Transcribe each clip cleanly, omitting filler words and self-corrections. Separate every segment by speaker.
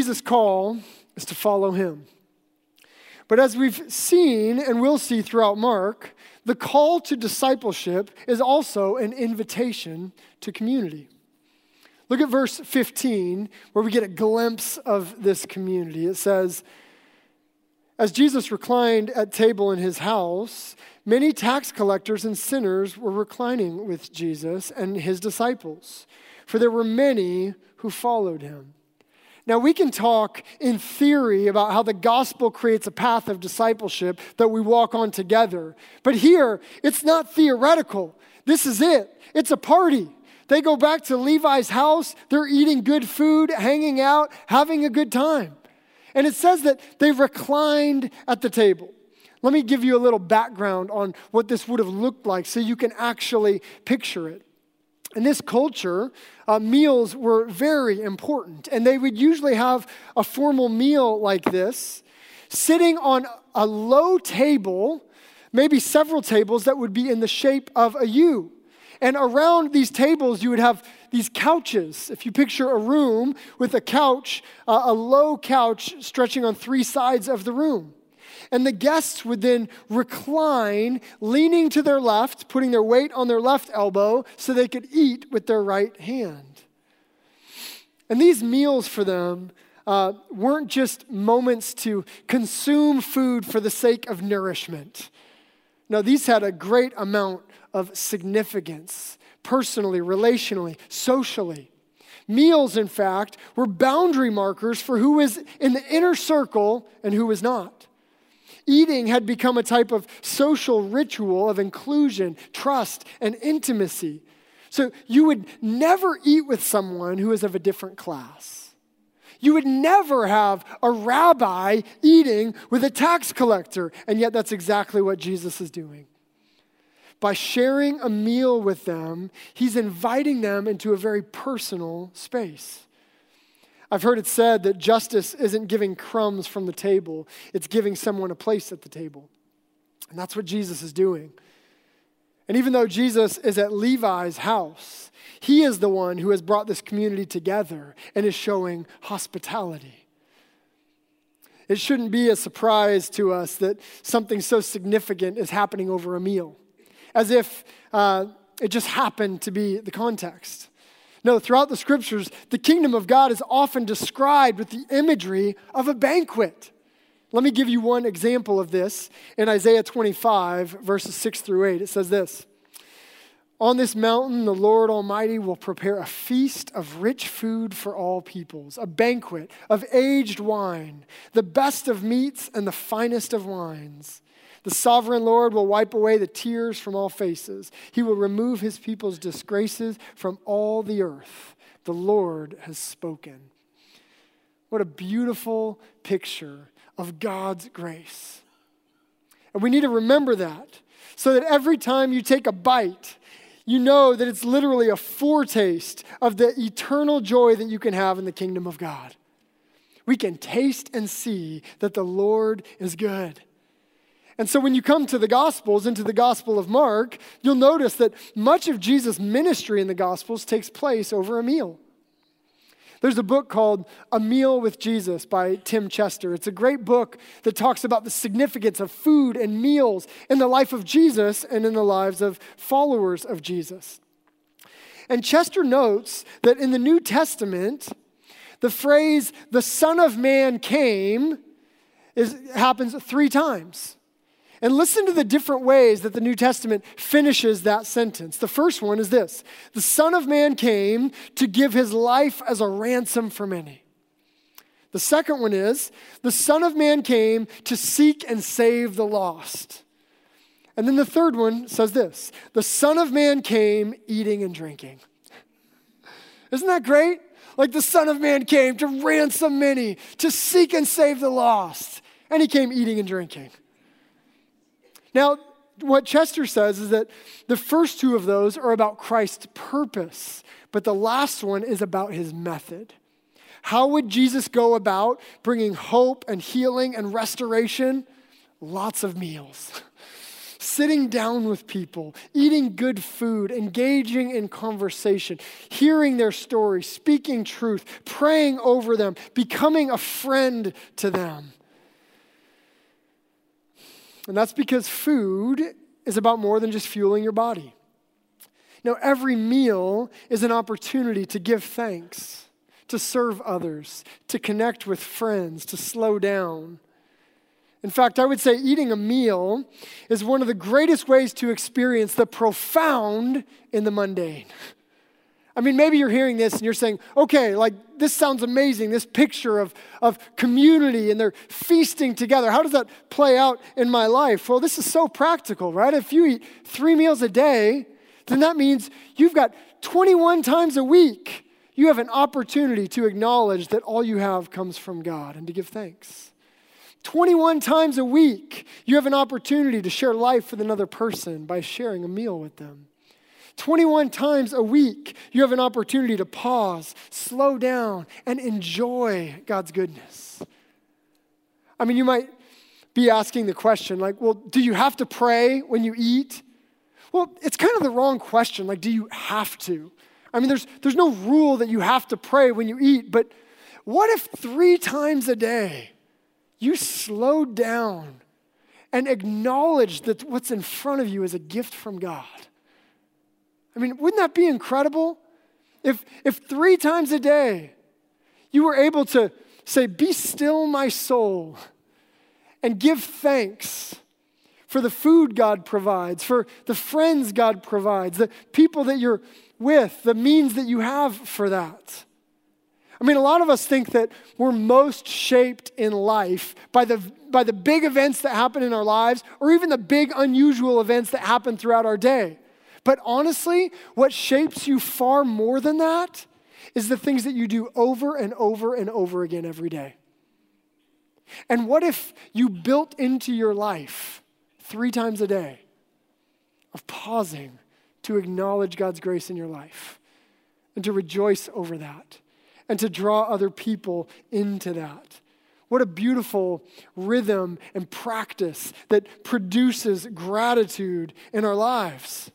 Speaker 1: Jesus' call is to follow him. But as we've seen and will see throughout Mark, the call to discipleship is also an invitation to community. Look at verse 15, where we get a glimpse of this community. It says, as Jesus reclined at table in his house, many tax collectors and sinners were reclining with Jesus and his disciples, for there were many who followed him. Now, we can talk in theory about how the gospel creates a path of discipleship that we walk on together. But here, it's not theoretical. This is it. It's a party. They go back to Levi's house. They're eating good food, hanging out, having a good time. And it says that they reclined at the table. Let me give you a little background on what this would have looked like so you can actually picture it. In this culture, meals were very important, and they would usually have a formal meal like this, sitting on a low table, maybe several tables that would be in the shape of a U. And around these tables, you would have these couches. If you picture a room with a couch, a low couch stretching on three sides of the room. And the guests would then recline, leaning to their left, putting their weight on their left elbow so they could eat with their right hand. And these meals for them weren't just moments to consume food for the sake of nourishment. No, these had a great amount of significance, personally, relationally, socially. Meals, in fact, were boundary markers for who was in the inner circle and who was not. Eating had become a type of social ritual of inclusion, trust, and intimacy. So you would never eat with someone who is of a different class. You would never have a rabbi eating with a tax collector, and yet that's exactly what Jesus is doing. By sharing a meal with them, he's inviting them into a very personal space. I've heard it said that justice isn't giving crumbs from the table, it's giving someone a place at the table. And that's what Jesus is doing. And even though Jesus is at Levi's house, he is the one who has brought this community together and is showing hospitality. It shouldn't be a surprise to us that something so significant is happening over a meal, as if it just happened to be the context. No, throughout the scriptures, the kingdom of God is often described with the imagery of a banquet. Let me give you one example of this. In Isaiah 25, verses 6 through 8, it says this: on this mountain, the Lord Almighty will prepare a feast of rich food for all peoples, a banquet of aged wine, the best of meats and the finest of wines. The sovereign Lord will wipe away the tears from all faces. He will remove his people's disgraces from all the earth. The Lord has spoken. What a beautiful picture of God's grace. And we need to remember that so that every time you take a bite, you know that it's literally a foretaste of the eternal joy that you can have in the kingdom of God. We can taste and see that the Lord is good. And so when you come to the Gospels, into the Gospel of Mark, you'll notice that much of Jesus' ministry in the Gospels takes place over a meal. There's a book called A Meal with Jesus by Tim Chester. It's a great book that talks about the significance of food and meals in the life of Jesus and in the lives of followers of Jesus. And Chester notes that in the New Testament, the phrase, the Son of Man came, happens 3 times. And listen to the different ways that the New Testament finishes that sentence. The first one is this: the Son of Man came to give his life as a ransom for many. The second one is, the Son of Man came to seek and save the lost. And then the third one says this: the Son of Man came eating and drinking. Isn't that great? Like the Son of Man came to ransom many, to seek and save the lost. And he came eating and drinking. Now, what Chester says is that the first 2 of those are about Christ's purpose, but the last one is about his method. How would Jesus go about bringing hope and healing and restoration? Lots of meals. sitting down with people, eating good food, engaging in conversation, hearing their story, speaking truth, praying over them, becoming a friend to them. And that's because food is about more than just fueling your body. Now, every meal is an opportunity to give thanks, to serve others, to connect with friends, to slow down. In fact, I would say eating a meal is one of the greatest ways to experience the profound in the mundane. I mean, maybe you're hearing this and you're saying, okay, like this sounds amazing, this picture of community and they're feasting together. How does that play out in my life? Well, this is so practical, right? If you eat 3 meals a day, then that means you've got 21 times a week. You have an opportunity to acknowledge that all you have comes from God and to give thanks. 21 times a week, you have an opportunity to share life with another person by sharing a meal with them. 21 times a week, you have an opportunity to pause, slow down, and enjoy God's goodness. I mean, you might be asking the question, like, well, do you have to pray when you eat? Well, it's kind of the wrong question. Like, do you have to? I mean, there's no rule that you have to pray when you eat, but what if 3 times a day you slow down and acknowledge that what's in front of you is a gift from God? I mean, wouldn't that be incredible? If 3 times a day you were able to say, "Be still, my soul," and give thanks for the food God provides, for the friends God provides, the people that you're with, the means that you have for that. I mean, a lot of us think that we're most shaped in life by the big events that happen in our lives, or even the big unusual events that happen throughout our day. But honestly, what shapes you far more than that is the things that you do over and over and over again every day. And what if you built into your life 3 times a day of pausing to acknowledge God's grace in your life and to rejoice over that and to draw other people into that? What a beautiful rhythm and practice that produces gratitude in our lives.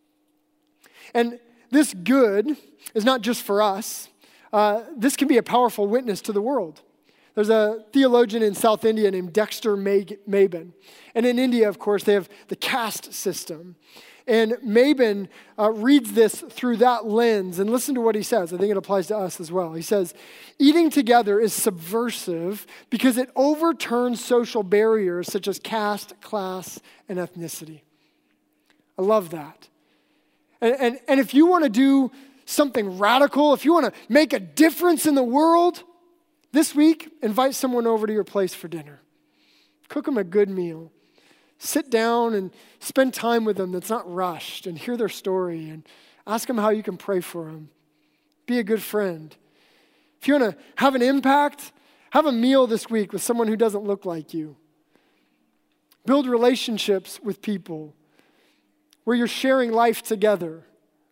Speaker 1: And this good is not just for us. This can be a powerful witness to the world. There's a theologian in South India named Dexter Mabin. And in India, of course, they have the caste system. And Mabin reads this through that lens. And listen to what he says. I think it applies to us as well. He says, eating together is subversive because it overturns social barriers such as caste, class, and ethnicity. I love that. And if you want to do something radical, if you want to make a difference in the world, this week, invite someone over to your place for dinner. Cook them a good meal. Sit down and spend time with them that's not rushed, and hear their story and ask them how you can pray for them. Be a good friend. If you want to have an impact, have a meal this week with someone who doesn't look like you. Build relationships with people where you're sharing life together.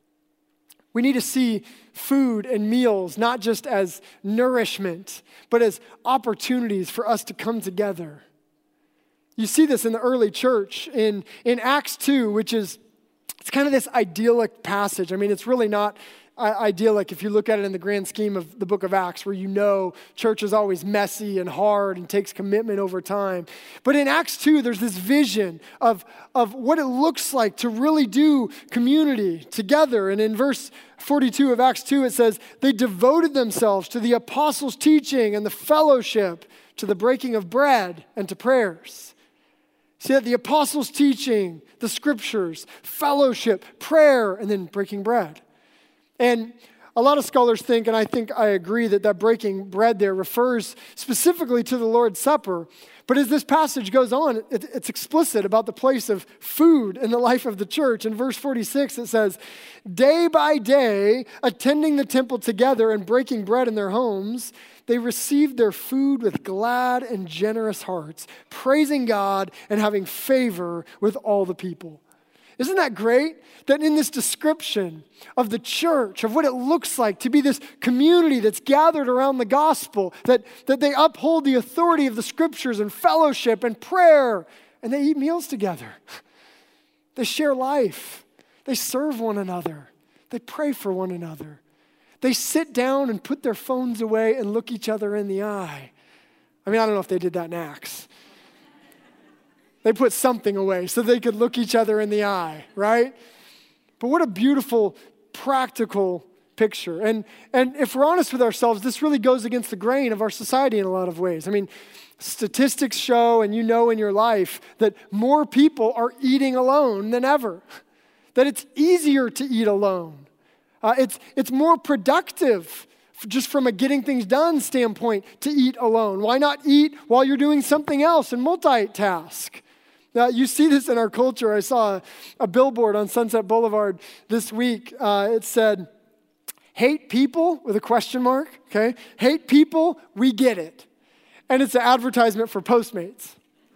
Speaker 1: We need to see food and meals not just as nourishment, but as opportunities for us to come together. You see this in the early church in Acts 2, which is, it's kind of this idyllic passage. I mean, it's really not idyllic if you look at it in the grand scheme of the book of Acts, where you know church is always messy and hard and takes commitment over time. But in Acts 2, there's this vision of what it looks like to really do community together. And in verse 42 of Acts 2, it says, they devoted themselves to the apostles' teaching and the fellowship, to the breaking of bread and to prayers. See that the apostles' teaching, the scriptures, fellowship, prayer, and then breaking bread. And a lot of scholars think, and I think I agree, that breaking bread there refers specifically to the Lord's Supper. But as this passage goes on, it's explicit about the place of food in the life of the church. In verse 46, it says, day by day, attending the temple together and breaking bread in their homes, they received their food with glad and generous hearts, praising God and having favor with all the people. Isn't that great? That in this description of the church, of what it looks like to be this community that's gathered around the gospel, that they uphold the authority of the scriptures and fellowship and prayer, and they eat meals together. They share life. They serve one another. They pray for one another. They sit down and put their phones away and look each other in the eye. I mean, I don't know if they did that in Acts. They put something away so they could look each other in the eye, right? But what a beautiful, practical picture. And if we're honest with ourselves, this really goes against the grain of our society in a lot of ways. I mean, statistics show, and you know in your life, that more people are eating alone than ever. That it's easier to eat alone. It's more productive, just from a getting things done standpoint, to eat alone. Why not eat while you're doing something else and multitask? Now, you see this in our culture. I saw a billboard on Sunset Boulevard this week. It said, "Hate people," with a question mark, okay? "Hate people, we get it." And it's an advertisement for Postmates.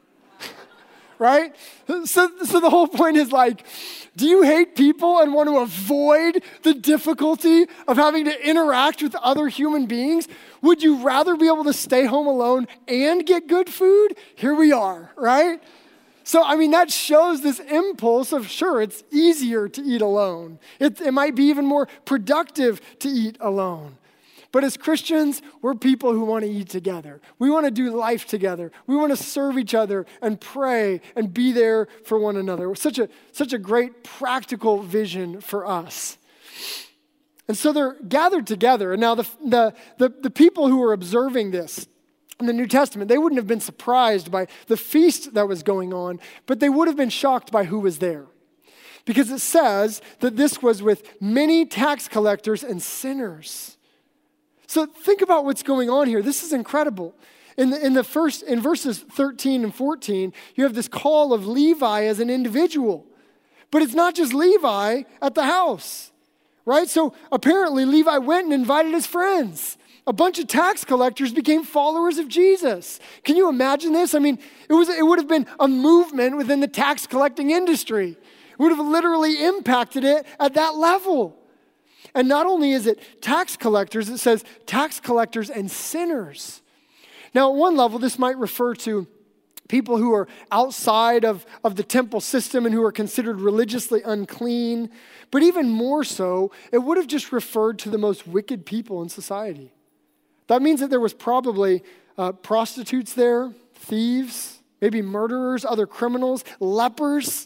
Speaker 1: Right? So the whole point is like, do you hate people and want to avoid the difficulty of having to interact with other human beings? Would you rather be able to stay home alone and get good food? Here we are, right? So, I mean, that shows this impulse of, sure, it's easier to eat alone. It might be even more productive to eat alone. But as Christians, we're people who want to eat together. We want to do life together. We want to serve each other and pray and be there for one another. Such a great practical vision for us. And so they're gathered together. And now the people who were observing this in the New Testament, they wouldn't have been surprised by the feast that was going on, but they would have been shocked by who was there. Because it says that this was with many tax collectors and sinners. So think about what's going on here. This is incredible. In verses 13 and 14, you have this call of Levi as an individual. But it's not just Levi at the house, right? So apparently Levi went and invited his friends. A bunch of tax collectors became followers of Jesus. Can you imagine this? I mean, it would have been a movement within the tax collecting industry. It would have literally impacted it at that level. And not only is it tax collectors, it says tax collectors and sinners. Now, at one level, this might refer to people who are outside of the temple system and who are considered religiously unclean. But even more so, it would have just referred to the most wicked people in society. That means that there was probably prostitutes there, thieves, maybe murderers, other criminals, lepers.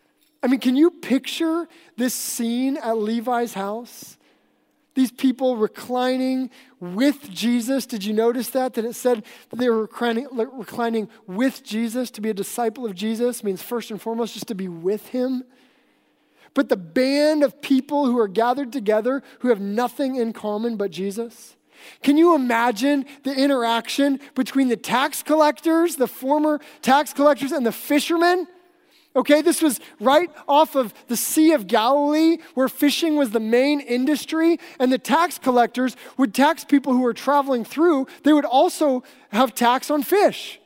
Speaker 1: I mean, can you picture this scene at Levi's house? These people reclining with Jesus. Did you notice that? That it said that they were reclining with Jesus. To be a disciple of Jesus means first and foremost just to be with him. But the band of people who are gathered together who have nothing in common but Jesus. Can you imagine the interaction between the tax collectors, the former tax collectors, and the fishermen? Okay, this was right off of the Sea of Galilee where fishing was the main industry, and the tax collectors would tax people who were traveling through. They would also have tax on fish.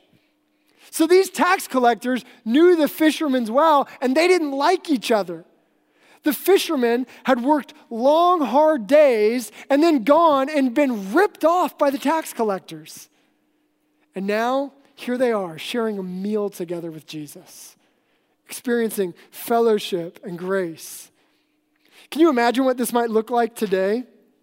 Speaker 1: So these tax collectors knew the fishermen well, and they didn't like each other. The fishermen had worked long, hard days and then gone and been ripped off by the tax collectors. And now, here they are, sharing a meal together with Jesus, experiencing fellowship and grace. Can you imagine what this might look like today?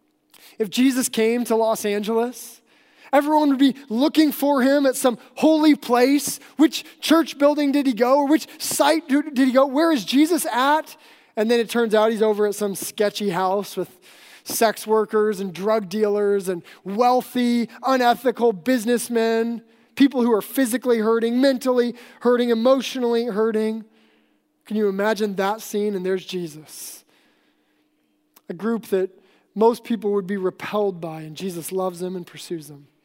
Speaker 1: If Jesus came to Los Angeles, everyone would be looking for him at some holy place. Which church building did he go? Or which site did he go? Where is Jesus at? And then it turns out he's over at some sketchy house with sex workers and drug dealers and wealthy, unethical businessmen, people who are physically hurting, mentally hurting, emotionally hurting. Can you imagine that scene? And there's Jesus. A group that most people would be repelled by, and Jesus loves them and pursues them.